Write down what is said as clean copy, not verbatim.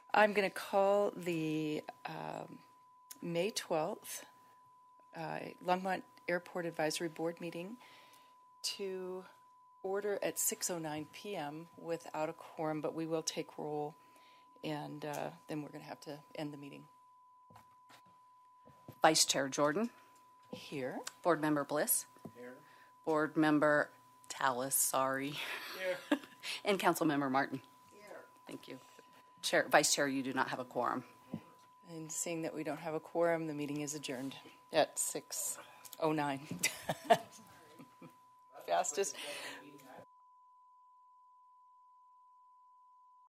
I'm going to call the May 12th Longmont Airport Advisory Board meeting to order at 6:09 p.m. without a quorum, but we will take roll, and then we're going to have to end the meeting. Vice Chair Jordan. Here. Board Member Bliss. Here. Board Member Tallis, sorry. Here. And Council Member Martin. Here. Thank you. Vice Chair, you do not have a quorum. And seeing that we don't have a quorum, the meeting is adjourned at 6:09.